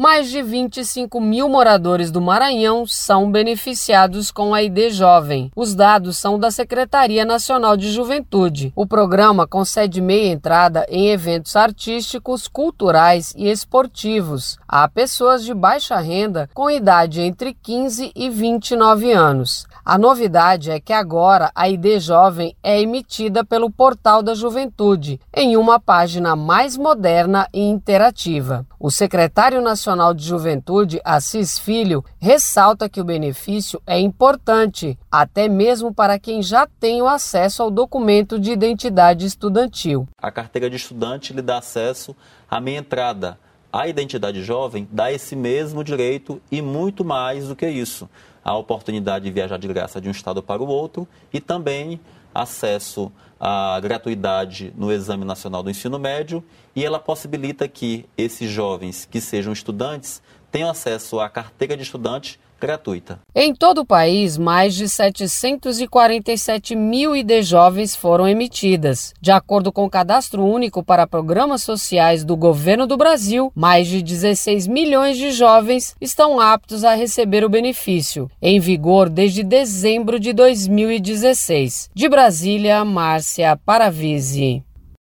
mais de 25 mil moradores do Maranhão são beneficiados com a ID Jovem. Os dados são da Secretaria Nacional de Juventude. O programa concede meia entrada em eventos artísticos, culturais e esportivos a pessoas de baixa renda com idade entre 15 e 29 anos. A novidade é que agora a ID Jovem é emitida pelo Portal da Juventude, em uma página mais moderna e interativa. O secretário nacional de Juventude, Assis Filho, ressalta que o benefício é importante, até mesmo para quem já tem o acesso ao documento de identidade estudantil. A carteira de estudante lhe dá acesso à meia entrada. A identidade jovem dá esse mesmo direito e muito mais do que isso. A oportunidade de viajar de graça de um estado para o outro e também acesso à gratuidade no Exame Nacional do Ensino Médio, e ela possibilita que esses jovens que sejam estudantes tenham acesso à carteira de estudante gratuita. Em todo o país, mais de 747 mil ID Jovens foram emitidas. De acordo com o Cadastro Único para Programas Sociais do Governo do Brasil, mais de 16 milhões de jovens estão aptos a receber o benefício, em vigor desde dezembro de 2016. De Brasília, Márcia Paravisi.